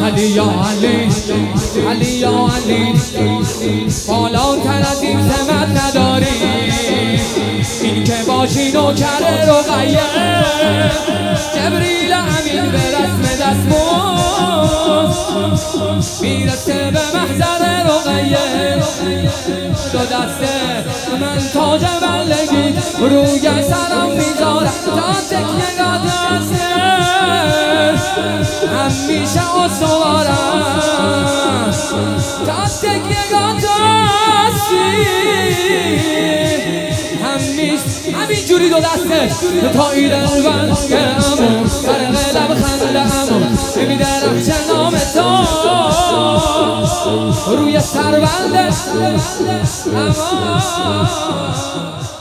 علی یا علی علی یا علی بالاتر از این سمت نداری این که باشی نوکر رقیه جبریل امین به رسم دستمون میرسه به محضر رقیه دو دسته من تاج بلگی روی سرم میذارم تا تکیه دسته همیشه استوارم تا تکیه دستی همینجوری دو دسته تا ایدن بند امون فرق لبخنده امون میدرم چه نام تو روی سربنده امان